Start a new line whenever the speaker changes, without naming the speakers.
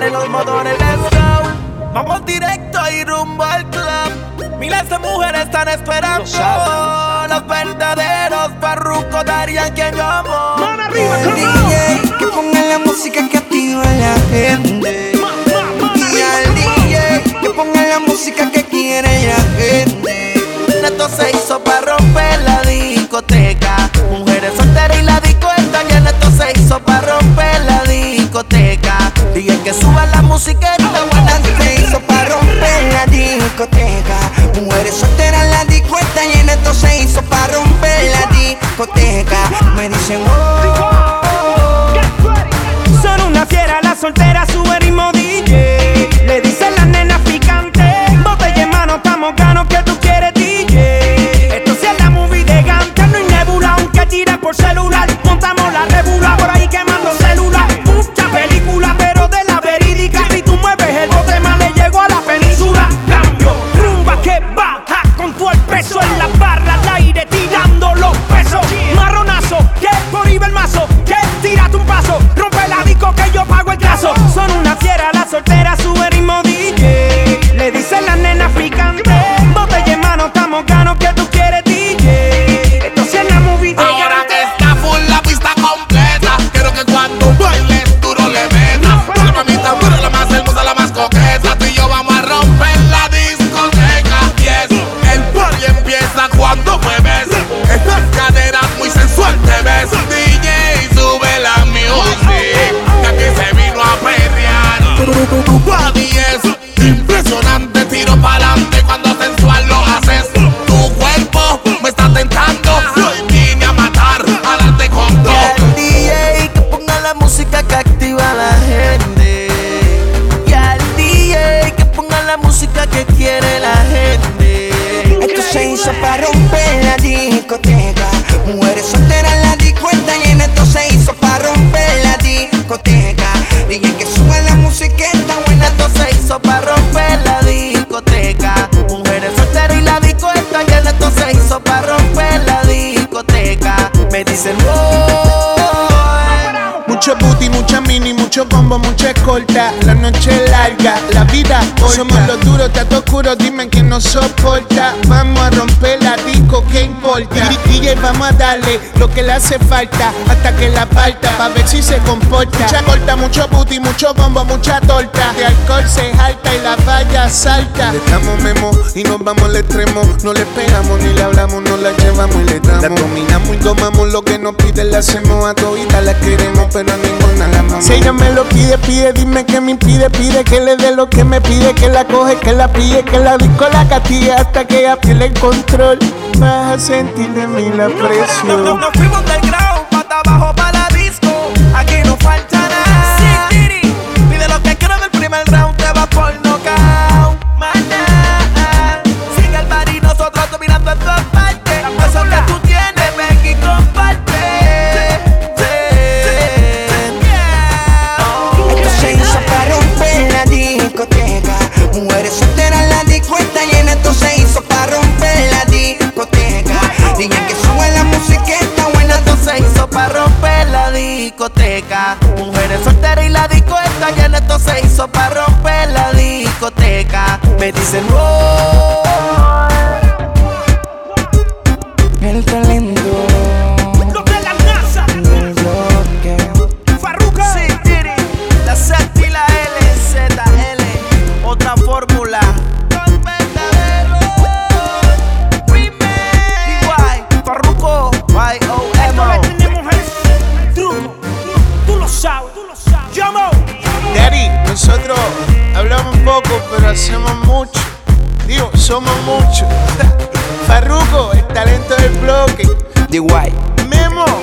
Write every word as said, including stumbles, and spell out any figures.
pare los motores, let's go. Vamos directo y rumbo al club. Miles de mujeres están esperando. Los verdaderos Farruko darían quien yo amo.
Mano arriba, el D J que ponga la música que activa a la gente. Y al D J que ponga la música que quiere la gente.
Esto se hizo para romper la discoteca. Mujeres solteras y la disco está llena. Esto se hizo para romper la discoteca. Dije que suba la música esta buena.
Esto se hizo para romper la discoteca. Mujeres solteras, la disco está llena. Esto se hizo para romper la discoteca. Me dicen oh.
Son una fiera, la soltera sube ritmo D J. Le dicen las nenas picantes. Botella en mano, estamos ganos que tú quieres D J. Esto sí es la movie de Ganta. No hay nebula, aunque tira por celular. Montamos la rebula por ahí quemando celular. Mucha película, pero de la verídica. Si tú mueves el bote más le llego a la península. Cambio, rumba que baja con todo el peso en la barra al aire tirando los pesos. Marronazo, que por ahí va el mazo. Que tírate un paso, rompe la disco que yo pago el caso. Son una fiera, la soltera sube ritmo D J. Le dicen las nenas picantes. Botella en mano, estamos ganos que tú quieres D J. Esto sí es la movie de
ahora que está full la pista completa, quiero que cuando bailes duro le metas. La mamita dura, la más hermosa, la más coqueta. Tú y yo vamos a romper la discoteca. Y es el party empieza cuando mueves estas caderas muy sensual te ves. D J sube la music, que aquí se vino a perrear. Tu, tu body es impresionante, tiro pa'lante cuando sensual lo haces. Tu cuerpo me está tentando, hoy vine a matar, a darte con todo.
Y al D J que ponga la música que activa a la gente. Y al D J que ponga la música que quiere la gente.
Esto se hizo para romper la discoteca. Mujeres solteras, la disco está llena. Esto se hizo para romper la discoteca. Dije que sube la música está buena.
Esto se hizo para romper la discoteca. Mujeres solteras y la disco está llena. Esto se hizo para romper la discoteca. Me dicen oh.
Mucho booty, mucha mini, mucho combo, mucha escolta. La noche es larga, la vida corta. Somos los duros, está oscuro, dime quién nos soporta. Vamos a romper la disco, ¿qué importa? D J, vamos a darle lo que le hace falta hasta que la parta, pa' ver si se comporta. Mucha corta, mucho booty, mucho combo, mucha torta. De alcohol se jalta y la valla salta. Le damos memo y nos vamos al extremo. No le pegamos ni le hablamos, no la llevamos y le damos. La dominamos y tomamos lo que nos pide, le hacemos a toditas, la queremos, pero a ninguna la amamos. Si ella me lo pide, pide, dime que me impide, pide que le dé lo que me pide, que la coge, que la pille, que la disco la castigue hasta que ella pierde el control. Vas a sentir de mí la presión.
No, no, no, nos fuimos del ground, pata abajo pa' la disco. Aquí no falta nada. Sí, Tiri, pide lo que quiero en el primer round, te va por knockout. Maná, sigue el bar y nosotros dominando en todas partes. Eso que tú tienes, ven y comparte.
Esto se hizo para romper la discoteca. Mujeres solteras, la disco está llena. Esto se hizo para romper la discoteca. Dije que sube la música está buena.
Esto se hizo para romper la discoteca. Mujeres solteras y la disco está llena. Esto se hizo para romper la discoteca. Me dicen oh.
El talento.
Los de la NASA.
El bloque.
Farruko.
Sí, Tiri, la Z y la L, Z, L, otra fórmula. Los verdaderos remix. D Y, Farruko, Y O M O.
Esto le tenemos el truco. Tú lo sabes, tú lo sabes. Llamo.
Daddy, nosotros hablamos poco, pero hacemos mucho. Digo, somos muchos. Farruko, el talento del bloque.
D Y.
Memo.